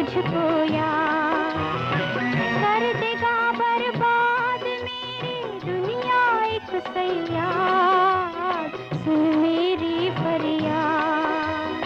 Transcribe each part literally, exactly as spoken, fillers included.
तुझको याद, कर देगा बर्बाद मेरी दुनिया एक सैयाद, सुन मेरी फरियाद।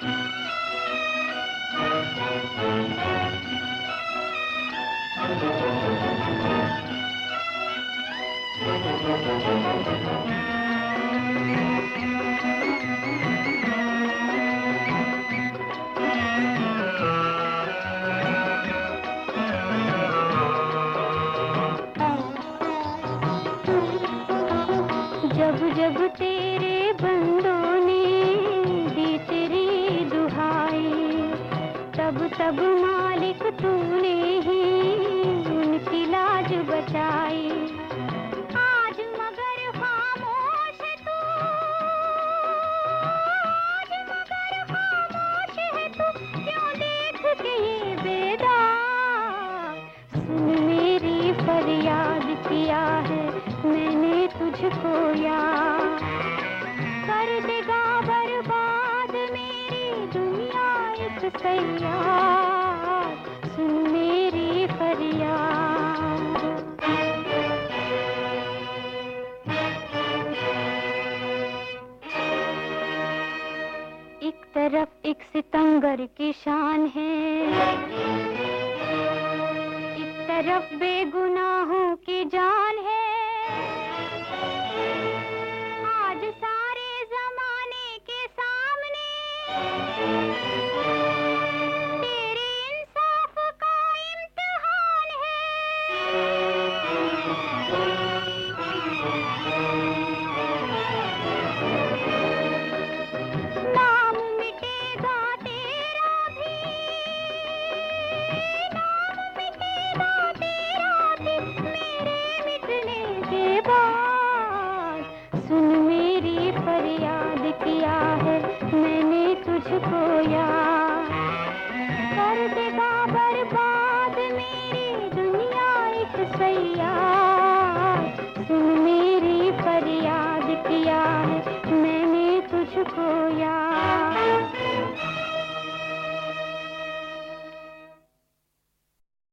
जब जब तेरे बंदों ने दी तेरी दुहाई, तब तब मालिक तूने ही उनकी लाज बचाई। आज मगर खामोश है तू, आज मगर खामोश है तू, क्यों देख के ये बेदाग, सुन मेरी फरियाद किया है मैंने तुझको याद, कर देगा बर्बाद मेरी दुनिया एक सैयाद, सुन मेरी फरियाद। एक तरफ एक सितंगर की शान है, एक तरफ बेगुनाहों की जान है। आज सारे जमाने के सामने तेरे इंसाफ का इम्तिहान है। नाम मिटेगा तेरा भी, नाम मिटेगा तेरा भी मेरे मिटने के बाद, सुन मेरी फरियाद किया है मैंने तुझको याद, कर देगा बर्बाद मेरी दुनिया एक सैयाद।